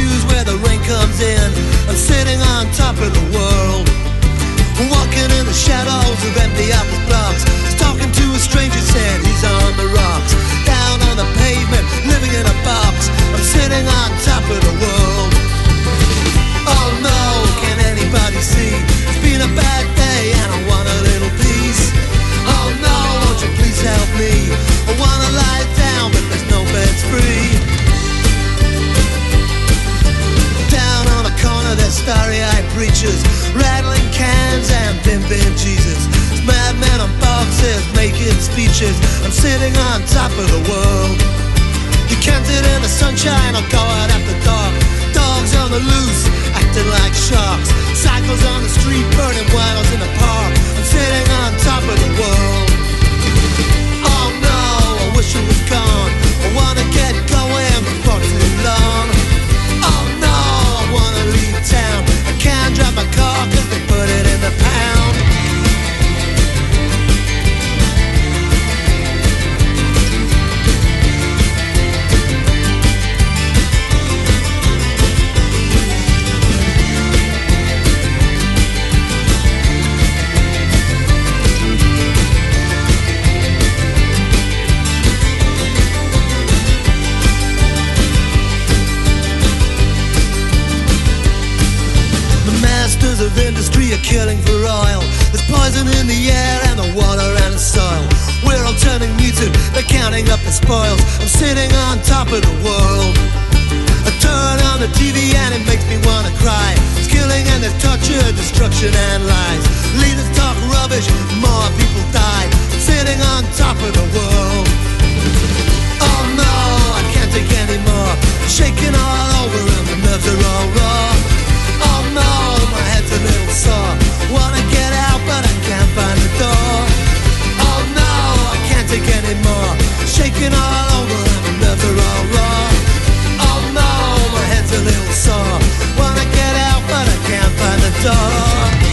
shoes where the rain comes in. I'm sitting on top of the world, walking in the shadows of empty office blocks, talking to a stranger, said he's on the rocks. Down on the pavement, living in a box, I'm sitting on top of the world. Oh no, can anybody see? It's been a bad day and I want a little peace. Oh no, won't you please help me? I wanna lie down but there's no beds free. Down on the corner there's starry-eyed preachers, rattling cans and pimping Jesus. Madmen on boxes making speeches. I'm sitting on top of the world. You can't sit in the sunshine or go out after dark. Dogs on the loose, acting like sharks. Cycles on the street, burning winos in the park. I'm sitting on top of the world. Oh no, I wish it was gone. I wanna get going before too long. Oh no, I wanna leave town. I can't drive my car cause they put it in the pound. Of industry are killing for oil. There's poison in the air and the water and the soil. We're all turning muted, they're counting up the spoils. I'm sitting on top of the world. I turn on the TV and it makes me wanna cry. It's killing and there's torture, destruction and lies. Leaders talk rubbish, more people die. I'm sitting on top of the world. Oh no, I can't take any more. Shaking all over and the nerves are all raw. Oh no, my head's a little sore. Wanna get out but I can't find the door. Oh no, I can't take any more. Shaking all over and the nerves are all raw. Oh no, my head's a little sore. Wanna get out but I can't find the door.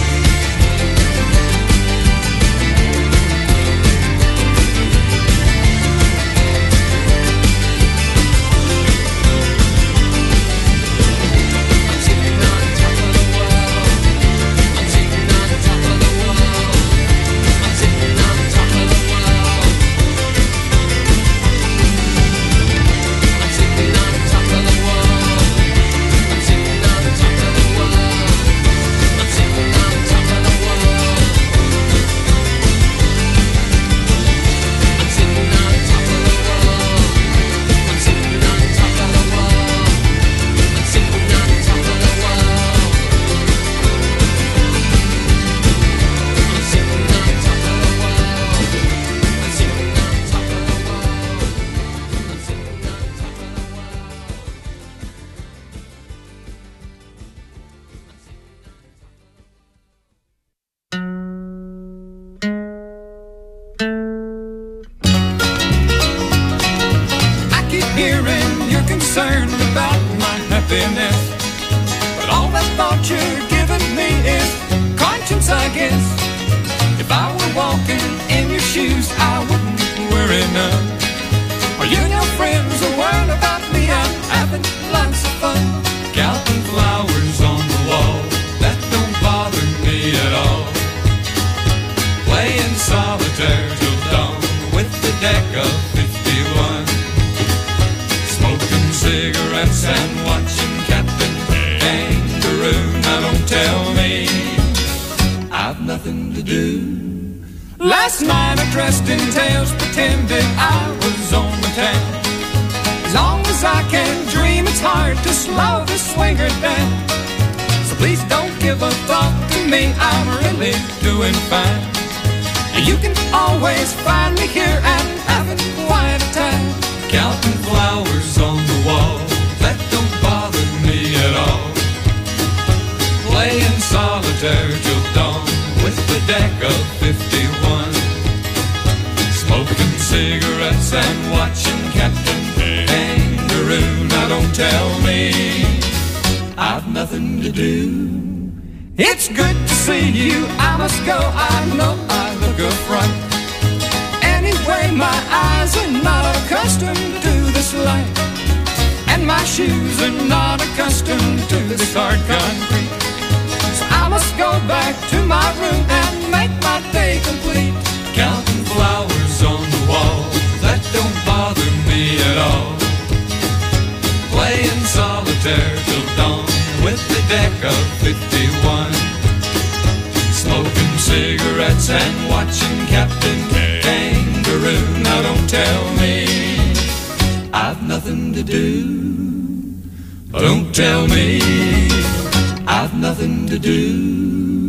and my shoes are not accustomed to this hard concrete. So I must go back to my room and make my day complete. Counting flowers on the wall, that don't bother me at all. Playing solitaire till dawn with the deck of 51. Smoking cigarettes and watching Captain Kangaroo. Now don't tell me I've nothing to do. Don't tell me I've nothing to do.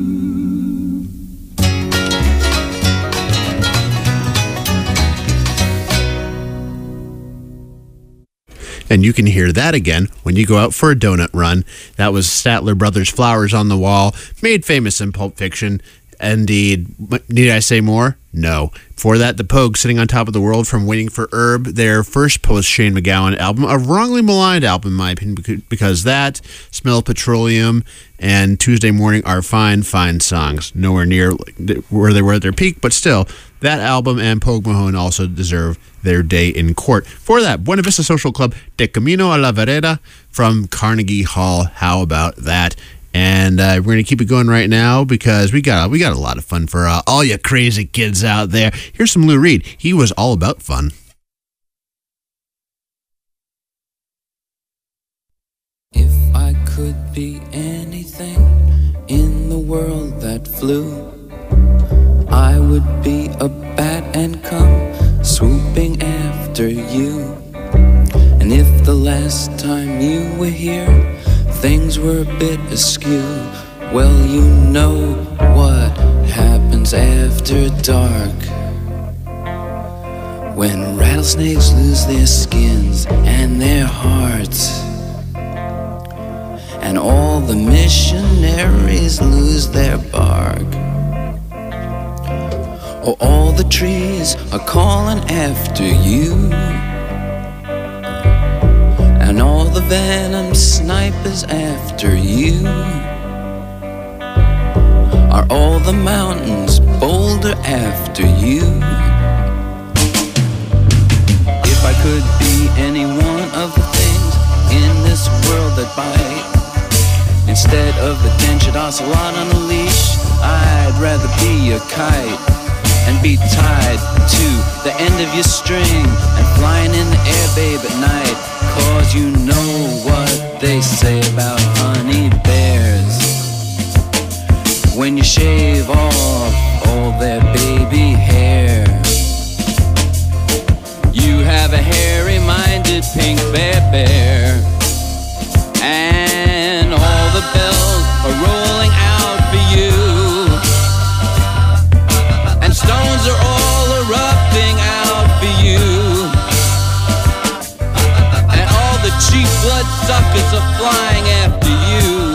And you can hear that again when you go out for a donut run. That was Statler Brothers' Flowers on the Wall, made famous in Pulp Fiction. Indeed. Need I say more? No. For that, the Pogues, Sitting on Top of the World from Waiting for Herb, their first post-Shane MacGowan album, a wrongly maligned album in my opinion, because that, Smell of Petroleum, and Tuesday Morning are fine, fine songs. Nowhere near where they were at their peak, but still, that album and Pogue Mahone also deserve their day in court. For that, Buena Vista Social Club, De Camino a la Vereda from Carnegie Hall. How about that? And we're going to keep it going right now because we got a lot of fun for all you crazy kids out there. Here's some Lou Reed. He was all about fun. If I could be anything in the world that flew, I would be a bat and come swooping after you. And if the last time you were here things were a bit askew, well, you know what happens after dark, when rattlesnakes lose their skins and their hearts, and all the missionaries lose their bark. Oh, all the trees are calling after you, and all the venom snipers after you. Are all the mountains bolder after you? If I could be any one of the things in this world that bite, instead of a dentured ocelot on a leash, I'd rather be a kite and be tied to the end of your string and flying in the air, babe, at night. Cause you know what they say about honey bears. When you shave off all their baby hair, you have a hairy-minded pink bear, and all the bells are rolling out for you, and stones are all erupting out for you, and all the cheap bloodsuckers are flying after you.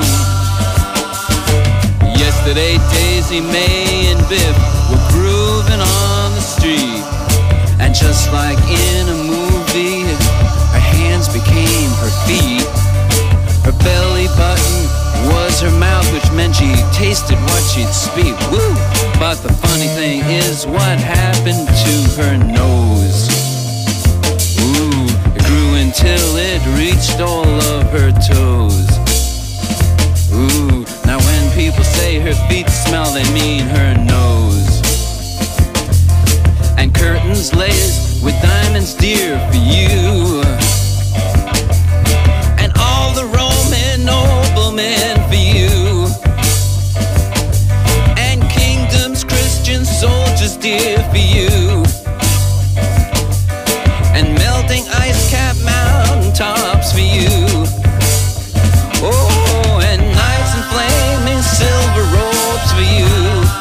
Yesterday, Daisy May and Biff were grooving on the street, and just like in a movie, her hands became her feet. Her belly button was her mouth, which meant she tasted what she'd speak. Woo! But the funny thing is, what happened to her nose? Ooh, it grew until it reached all of her toes. Ooh, now when people say her feet smell, they mean her nose. And curtains laced with diamonds dear for you, and all the Roman noblemen for you, and kingdoms, Christian soldiers dear for you, and melting ice-capped mountaintops for you. Oh, and knights in flaming silver robes for you,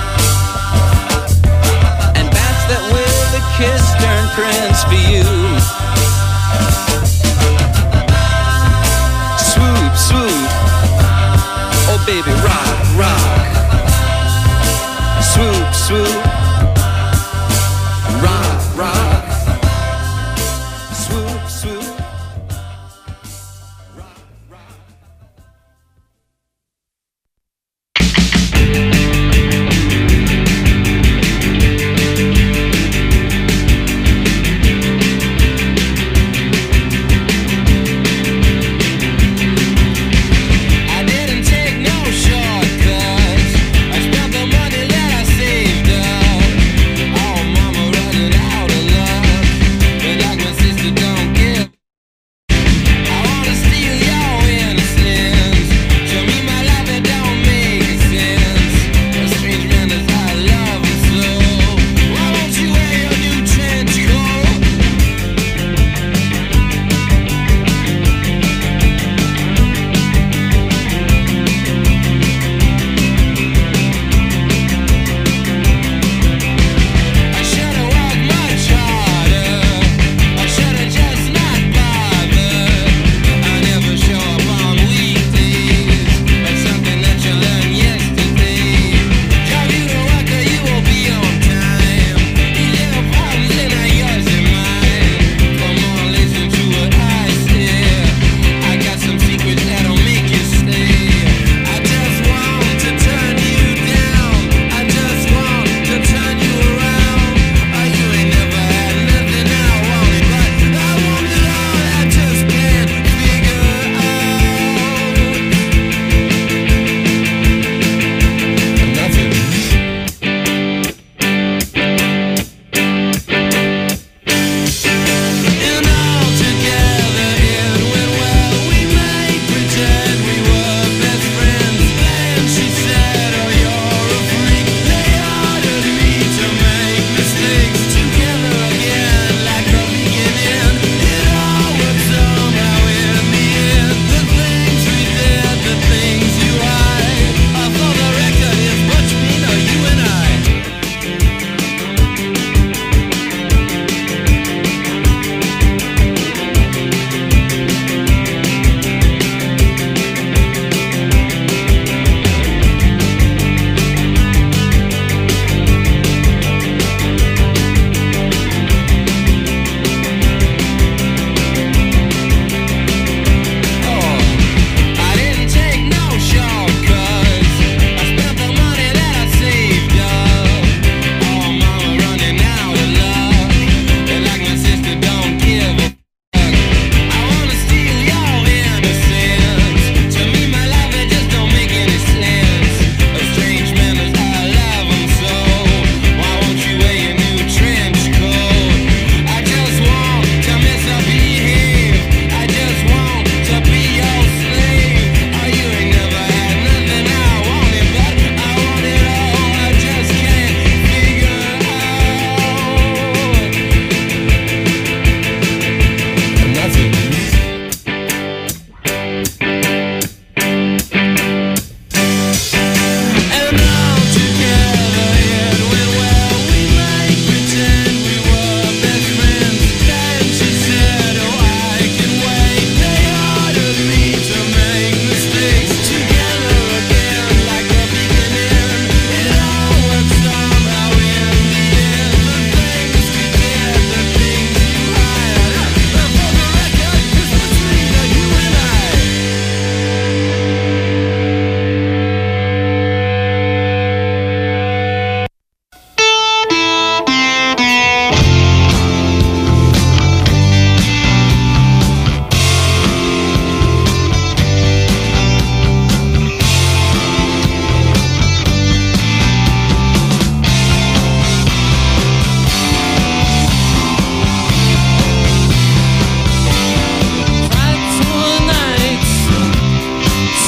and bats that with a kiss turn prince for you. Swoop, swoop, oh baby, rock, rock. Swoop, swoop, rock, rock. Swoop, swoop.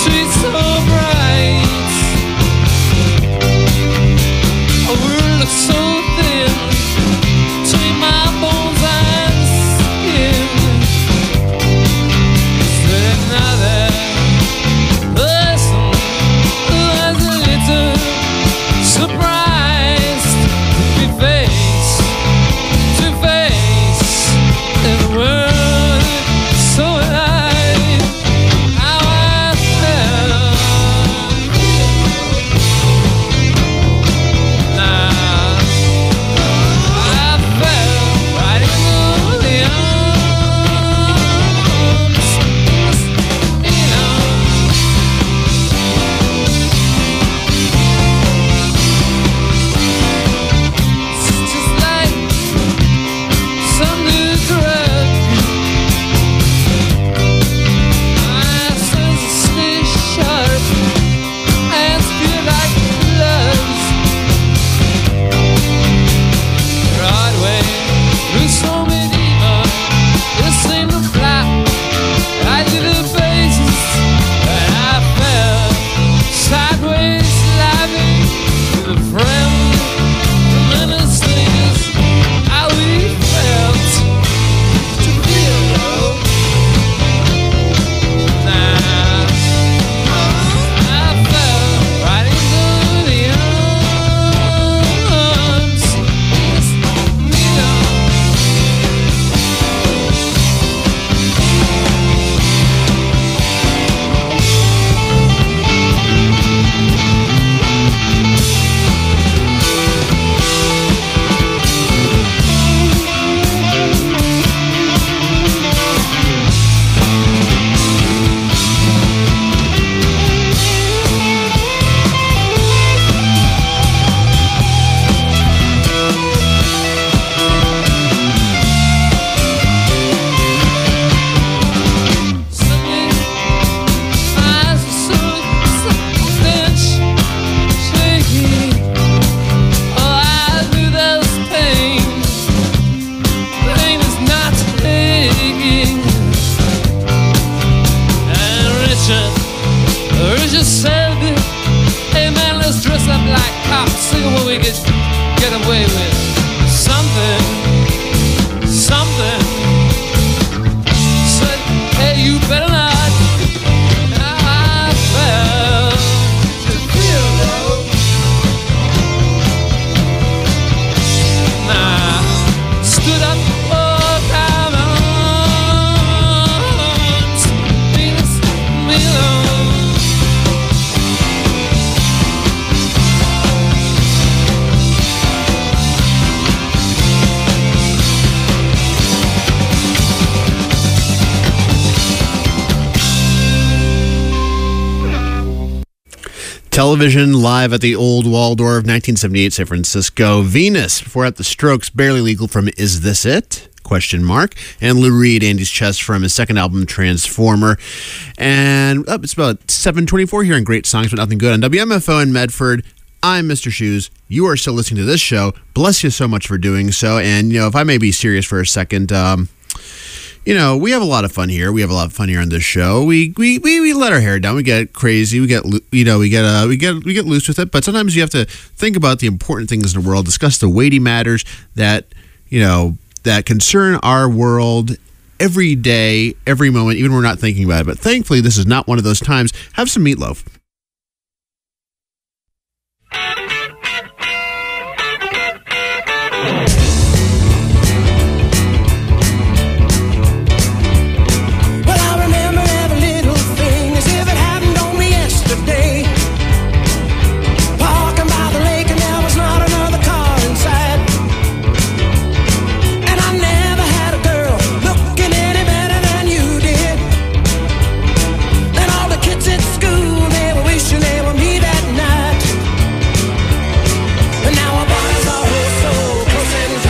sweet, so bright. A world looks so thin between my bones and skin. Is there another person who has a little surprise to be face to face in a world so alive? How I felt. Now I fell right into the arms, you know. It's just like some new drug. My senses stay sharp, hands feel like gloves. Broadway, through so medieval, this seemed to fly right to the bases, and I fell sideways, laughing with a friend. Tremendous things how we felt to feel low. Now I fell right into the arms, you know. Something eyes are so shaky. Oh, I knew there was pain. Pain is not taking. And Richard said, "Hey man, let's dress up like cops, see what we could get away with. Something." Said, "Hey, you better not." I felt to feel low. Nah, stood up, oh, come on, Venus, me alone. Television live at the Old Waldorf, 1978, San Francisco. Venus, before at the Strokes, Barely Legal from Is This It? ? And Lou Reed, Andy's Chest from his second album, Transformer. And it's about 7:24 here on Great Songs But Nothing Good on WMFO in Medford. I'm Mr. Shoes. You are still listening to this show. Bless you so much for doing so. And, you know, if I may be serious for a second, you know, we have a lot of fun here. We have a lot of fun here on this show. We let our hair down. We get crazy. We get loose with it. But sometimes you have to think about the important things in the world, discuss the weighty matters that, you know, that concern our world every day, every moment, even when we're not thinking about it. But thankfully, this is not one of those times. Have some meatloaf. Well, I remember every little thing as if it happened on me yesterday. Parking by the lake and there was not another car inside. And I never had a girl looking any better than you did. And all the kids at school, they were wishing they were me that night. And now our bodies are so close and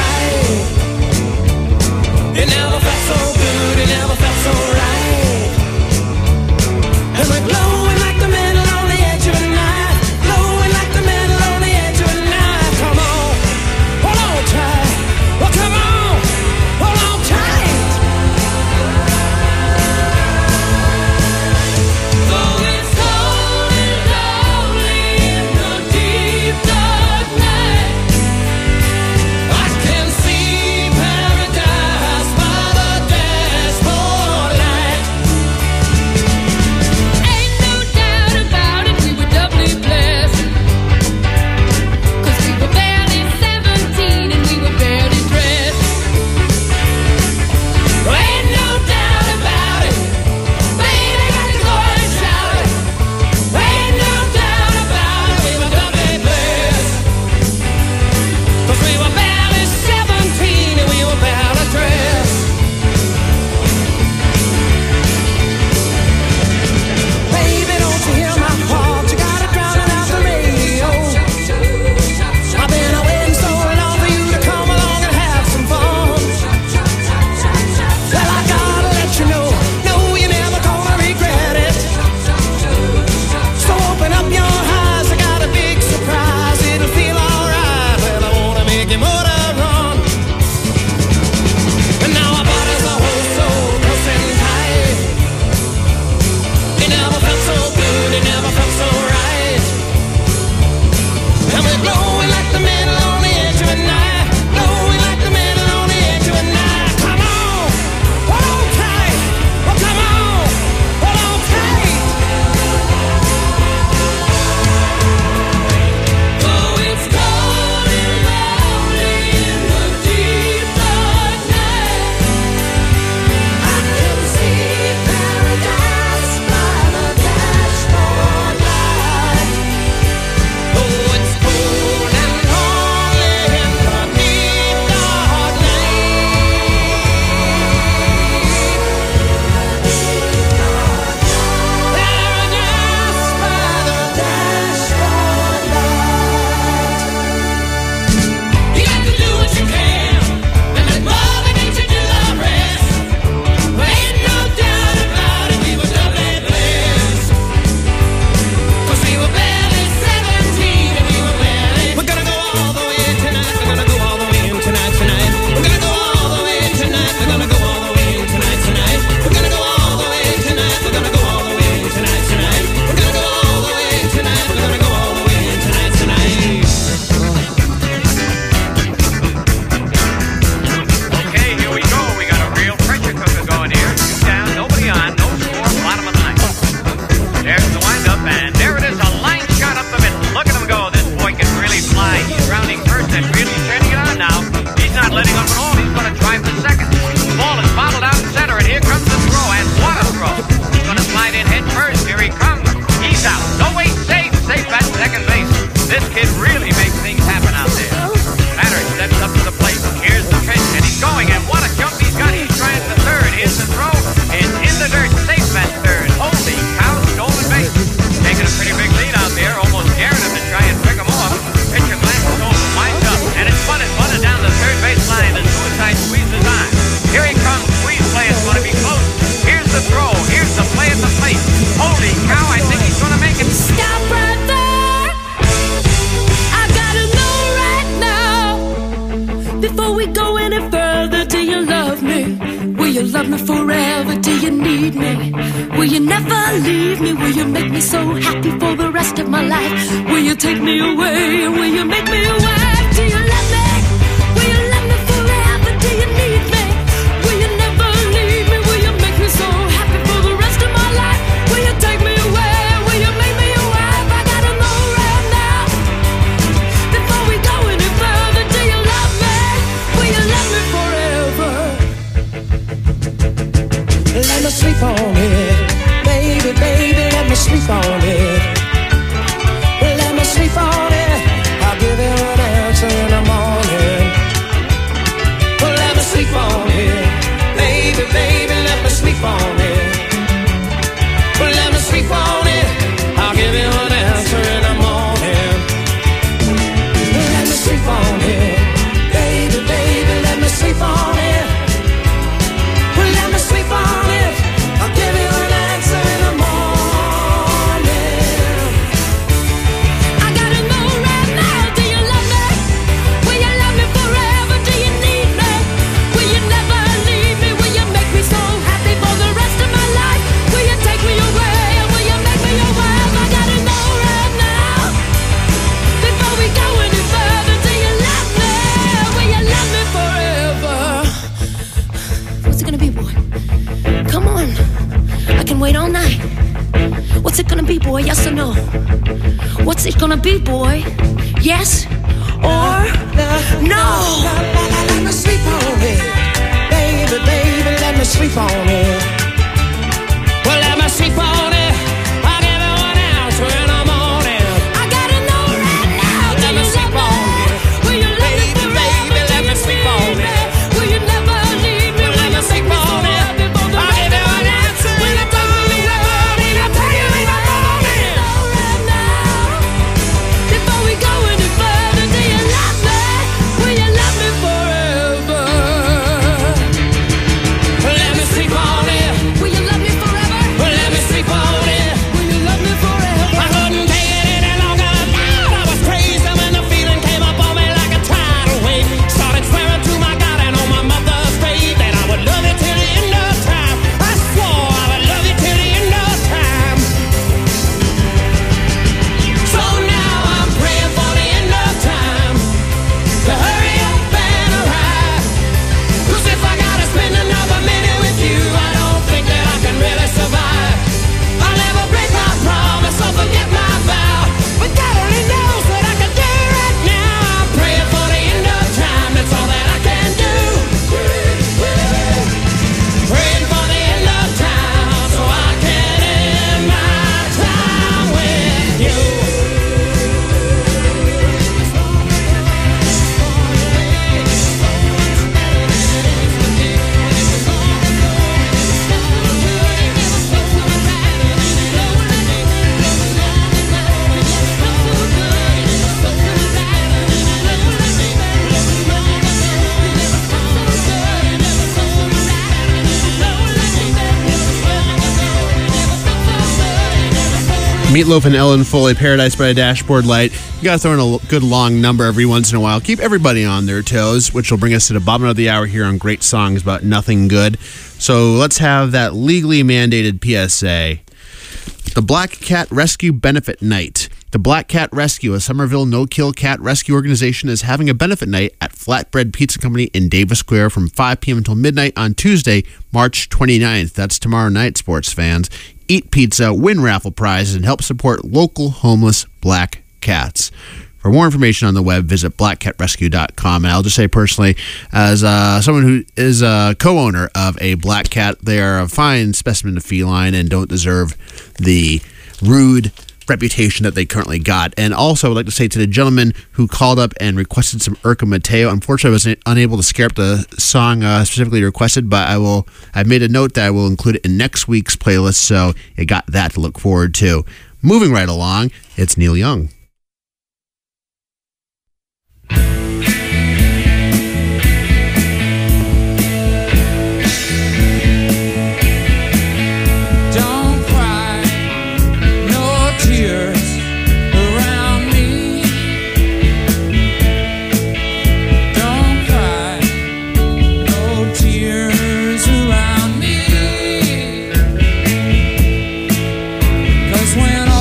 me so happy for the rest of my life? Will you take me away? Will you make me your wife? Do you love me? Will you love me forever? Do you need me? Will you never leave me? Will you make me so happy for the rest of my life? Will you take me away? Will you make me your wife? I gotta know right now, before we go any further. Do you love me? Will you love me forever? Let me sleep on it, baby, baby, let me sleep on it. Let me sleep on it, I'll give you an answer in the morning. Let me sleep on it, baby, baby, let me sleep on it. Let me sleep on it, I'll give you an answer in the morning. Let me sleep on it, baby, baby, let me sleep on it. Let me sleep on it, I'll give you an answer in the morning. I gotta know right now, do you love me? Will you love me forever? Do you need me? Will you never leave me? Will you make me so happy for the rest of my life? Will you take me away? Will you make me your wife? I gotta know right now, before we go any further. Do you love me? Will you love me forever? What's it gonna be, boy? Come on, I can wait all night. What's it gonna be, boy? Yes or no? What's it gonna be, boy? Yes or no? Let me sleep on it, baby, baby, let me sleep on it. Well, let me sleep on it, I'll give you an answer in the morning. I gotta know right now, do Let me you sleep love on me? it, Will you love me baby, forever? baby, Do let me you sleep need on me? it. Will you never leave me? Let me sleep on it, I'll give you an answer in the morning. I'll tell you in the morning. Before we go any further, do you love me? Will you love me forever? Let me sleep on it, Will you love me forever? let me sleep on it. Will you love me forever? I couldn't take it any longer. I was crazy when the feeling came up on me like a tidal wave. Started swearing to my God and on my mother's grave that I would love you till the end of time. I swore I would love you till the end of time. So now I'm praying for the end of time to hurry up and arrive. 'Cause if I gotta spend another minute with you, I don't think that I can really survive. I'll never break my promise or forget my vow, but God only knows what I can do right now. I'm praying for the end of time, that's all that I can do. Praying for the end of time so I can end my time with you. Meatloaf and Ellen Foley, Paradise by a Dashboard Light. You got to throw in a good long number every once in a while. Keep everybody on their toes, which will bring us to the bottom of the hour here on Great Songs About Nothing Good. So let's have that legally mandated PSA. The Black Cat Rescue Benefit Night. The Black Cat Rescue, a Somerville no-kill cat rescue organization, is having a benefit night at Flatbread Pizza Company in Davis Square from 5 p.m. until midnight on Tuesday, March 29th. That's tomorrow night, sports fans. Eat pizza, win raffle prizes, and help support local homeless black cats. For more information on the web, visit blackcatrescue.com. And I'll just say personally, as someone who is a co-owner of a black cat, they are a fine specimen of feline and don't deserve the rude reputation that they currently got. And also, I would like to say to the gentleman who called up and requested some Urca Mateo, unfortunately, I was unable to scare up the song specifically requested, but I've made a note that I will include it in next week's playlist, so you got that to look forward to. Moving right along, it's Neil Young. When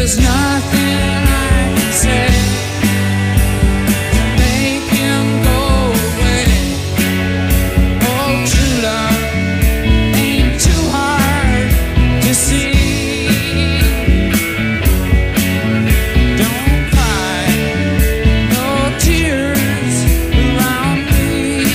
There's nothing I can say to make him go away. Oh, true love ain't too hard to see. Don't cry, no tears around me.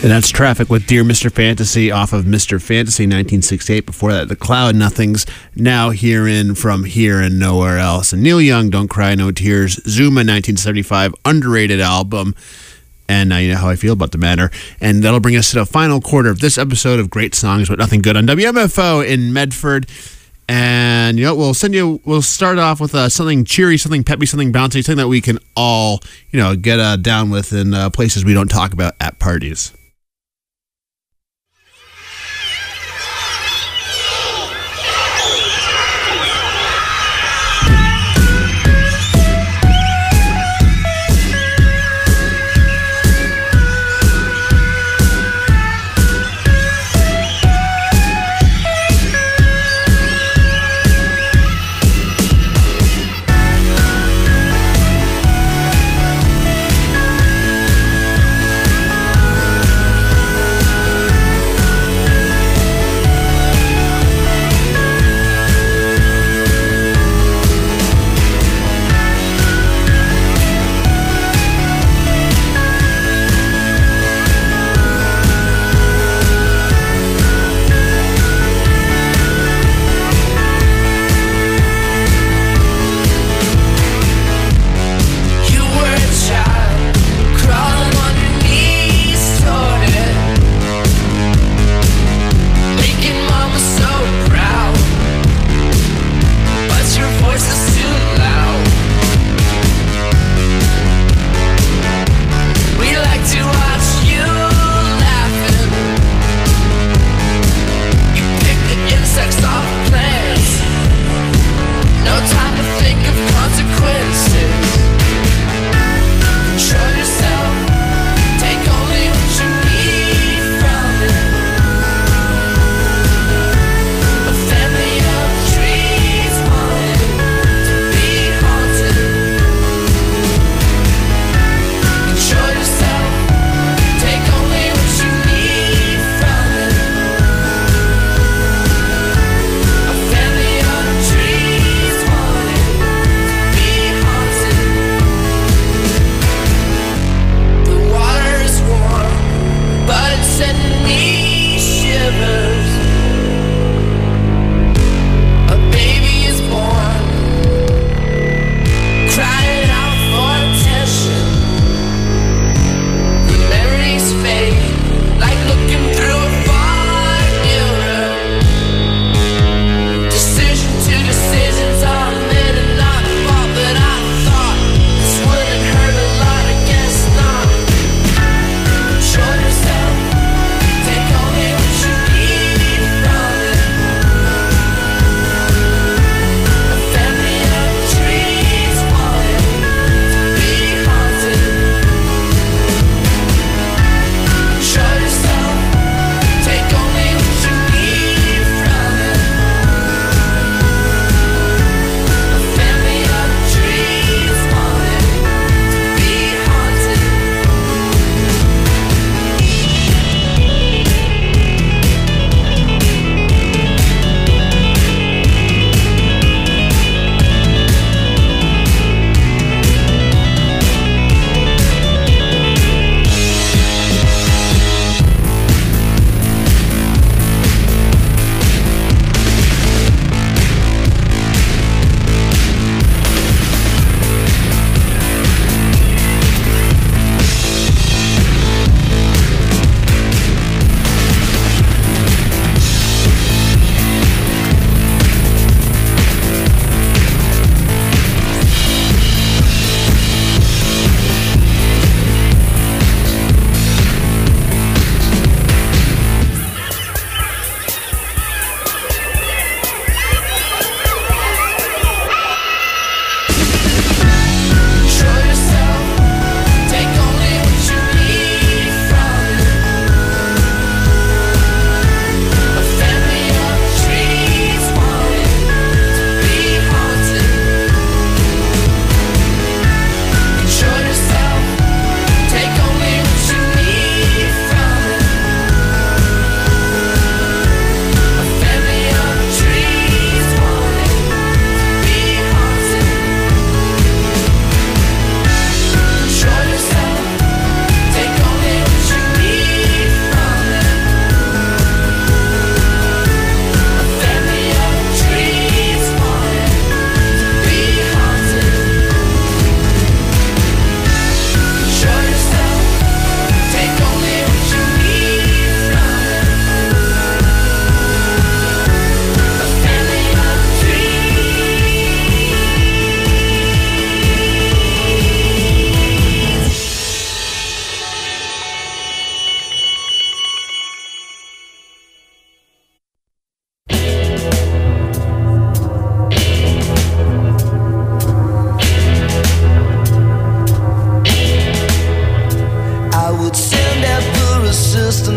And that's Traffic with Dear Mr. Fantasy off of Mr. Fantasy 1968. Before that, The Cloud Nothings, Now Herein, From Here and Nowhere Else. And Neil Young, Don't Cry, No Tears, Zuma 1975, underrated album. And now you know how I feel about the matter. And that'll bring us to the final quarter of this episode of Great Songs But Nothing Good on WMFO in Medford. And you know, we'll start off with something cheery, something peppy, something bouncy, something that we can all, you know, get down with in places we don't talk about at parties.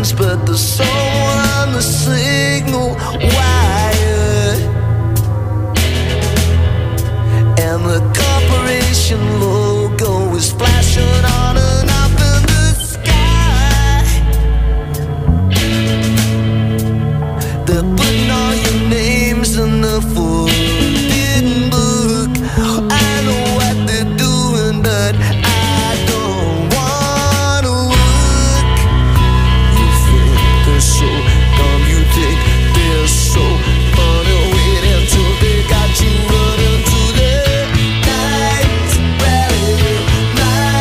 rings, but there's someone on the signal wire, and the corporation logo is flashing on and up in the sky. They're putting all your names in the forbidden book. I know what they're doing, but I don't wanna look. You think they're so dumb, you think they're so funny. Wait until they got you running to the night rally, night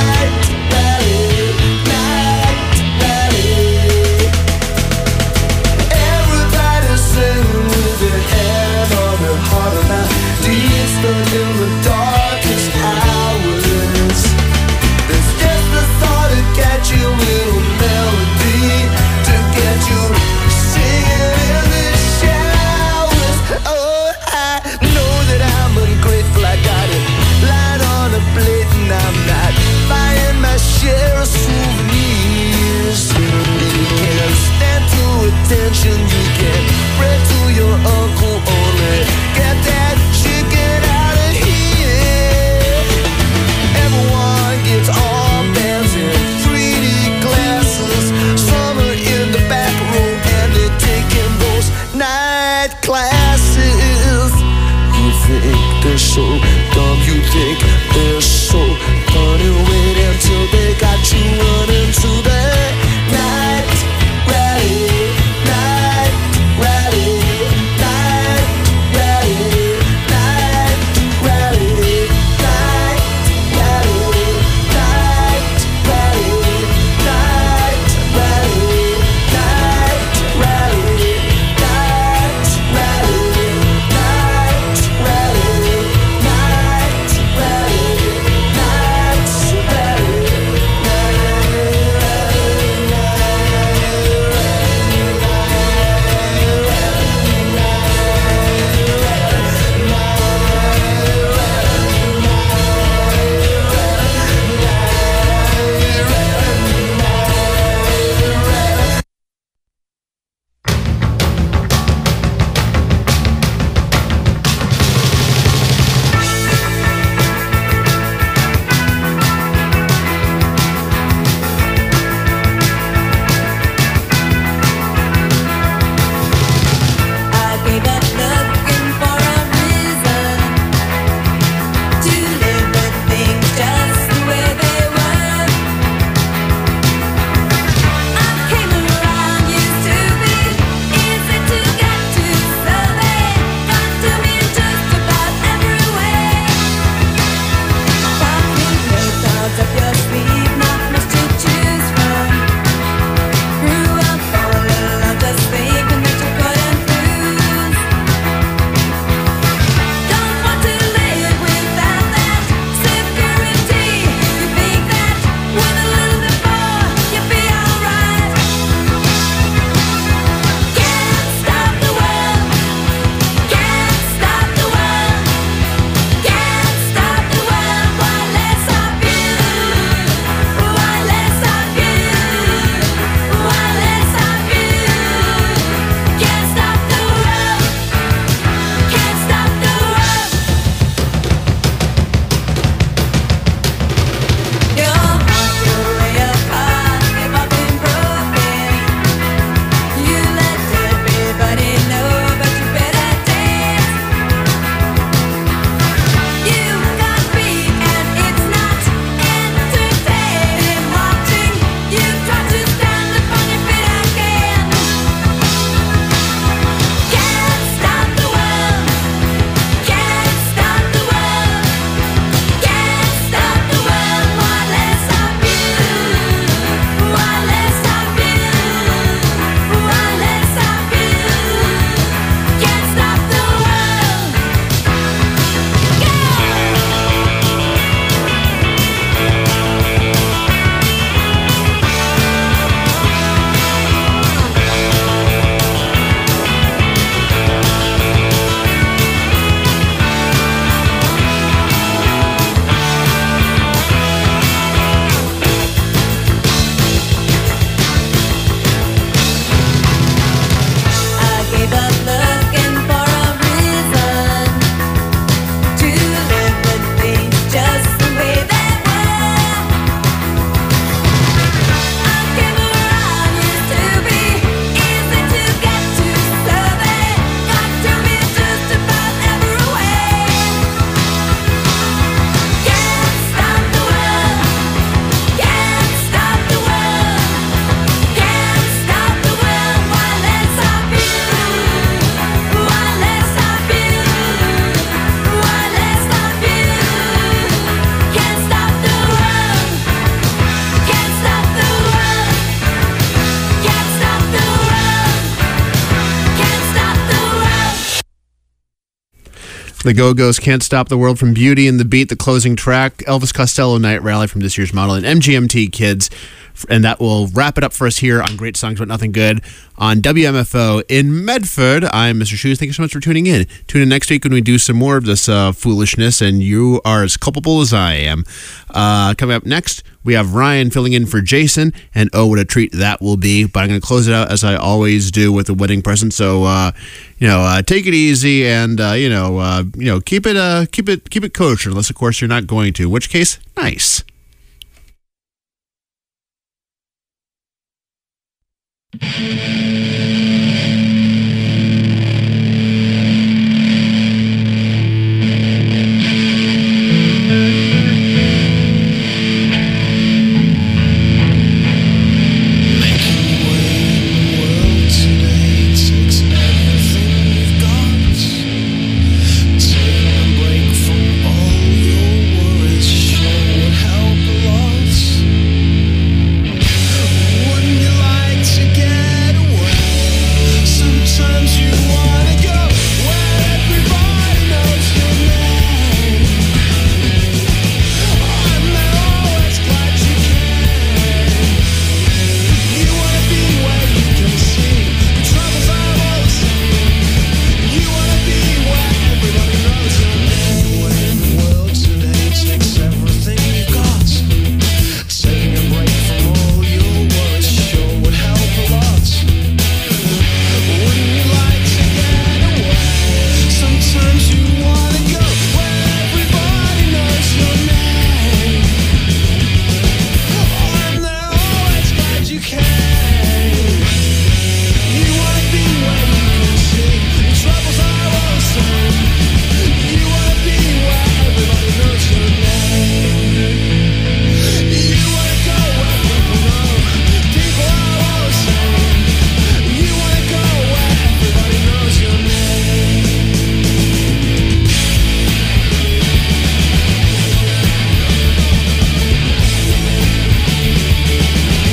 The Go-Go's Can't Stop the World from Beauty and the Beat, the closing track, Elvis Costello Night Rally from this year's model, and MGMT Kids. And that will wrap it up for us here on Great Songs But Nothing Good on WMFO in Medford. I'm Mr. Shoes. Thank you so much for tuning in. Tune in next week when we do some more of this foolishness, and you are as culpable as I am. Coming up next, we have Ryan filling in for Jason, and oh, what a treat that will be. But I'm going to close it out as I always do with a wedding present. So, take it easy and keep it kosher, unless of course you're not going to. In which case, nice. Thank you.